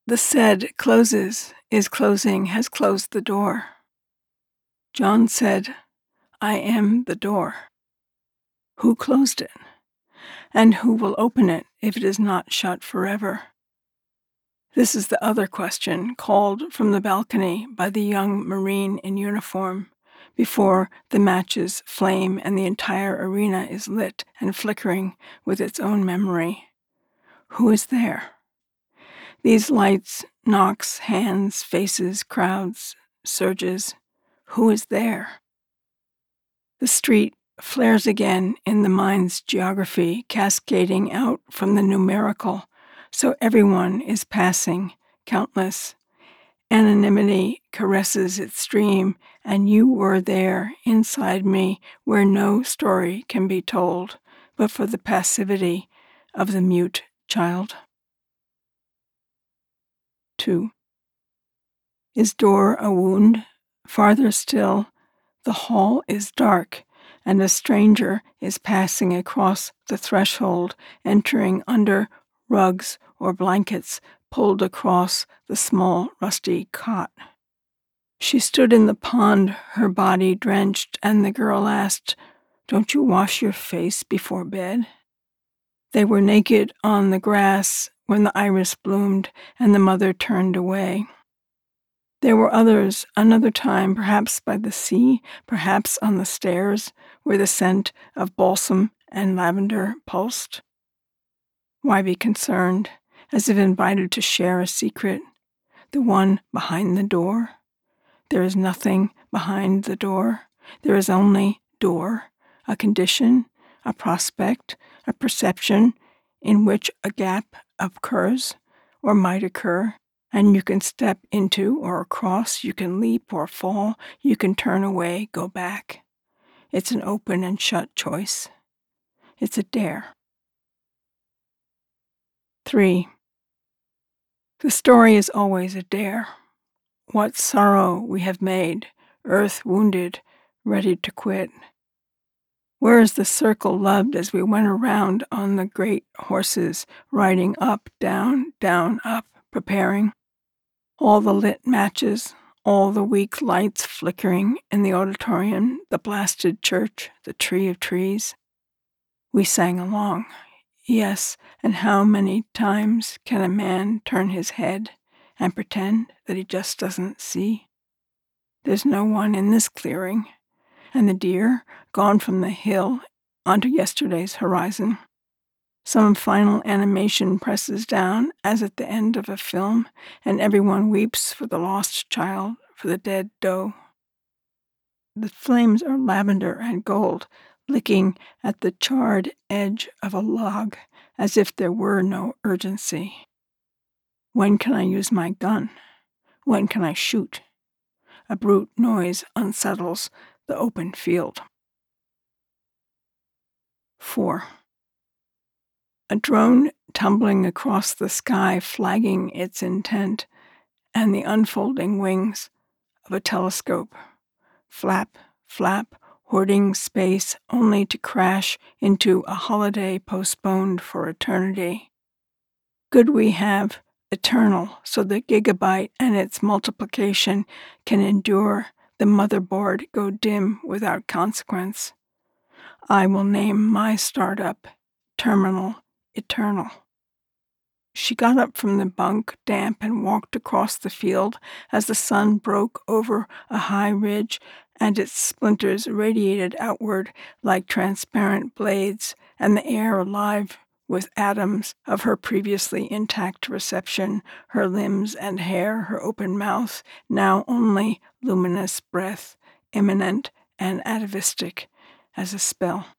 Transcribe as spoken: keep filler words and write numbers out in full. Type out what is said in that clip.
The said closes, is closing, has closed the door. John said, I am the door. Who closed it? And who will open it if it is not shut forever? This is the other question called from the balcony by the young Marine in uniform, before the matches flame and the entire arena is lit and flickering with its own memory. Who is there? These lights, knocks, hands, faces, crowds, surges. Who is there? The street flares again in the mind's geography, cascading out from the numerical, so everyone is passing, countless. Anonymity caresses its stream, and you were there inside me where no story can be told, but for the passivity of the mute child. Two. Is door a wound? Farther still, the hall is dark, and a stranger is passing across the threshold, entering under rugs or blankets pulled across the small rusty cot. She stood in the pond, her body drenched, and the girl asked, Don't you wash your face before bed? They were naked on the grass when the iris bloomed and the mother turned away. There were others, another time, perhaps by the sea, perhaps on the stairs, where the scent of balsam and lavender pulsed. Why be concerned, as if invited to share a secret, the one behind the door? There is nothing behind the door. There is only door, a condition, a prospect, a perception in which a gap occurs or might occur, and you can step into or across, you can leap or fall, you can turn away, go back. It's an open and shut choice. It's a dare. Three. The story is always a dare. What sorrow we have made, earth wounded, ready to quit. Where is the circle loved as we went around on the great horses, riding up, down, down, up, preparing? All the lit matches, all the weak lights flickering in the auditorium, the blasted church, the tree of trees. We sang along. Yes, and how many times can a man turn his head and pretend that he just doesn't see? There's no one in this clearing, and the deer gone from the hill onto yesterday's horizon. Some final animation presses down as at the end of a film, and everyone weeps for the lost child, for the dead doe. The flames are lavender and gold, licking at the charred edge of a log as if there were no urgency. When can I use my gun? When can I shoot? A brute noise unsettles the open field. Four. A drone tumbling across the sky, flagging its intent, and the unfolding wings of a telescope. Flap, flap, hoarding space only to crash into a holiday postponed for eternity. Good we have eternal, so the gigabyte and its multiplication can endure the motherboard go dim without consequence. I will name my startup Terminal Eternal. She got up from the bunk, damp, and walked across the field as the sun broke over a high ridge and its splinters radiated outward like transparent blades, and the air alive with atoms of her previously intact reception, her limbs and hair, her open mouth, now only luminous breath, imminent and atavistic as a spell.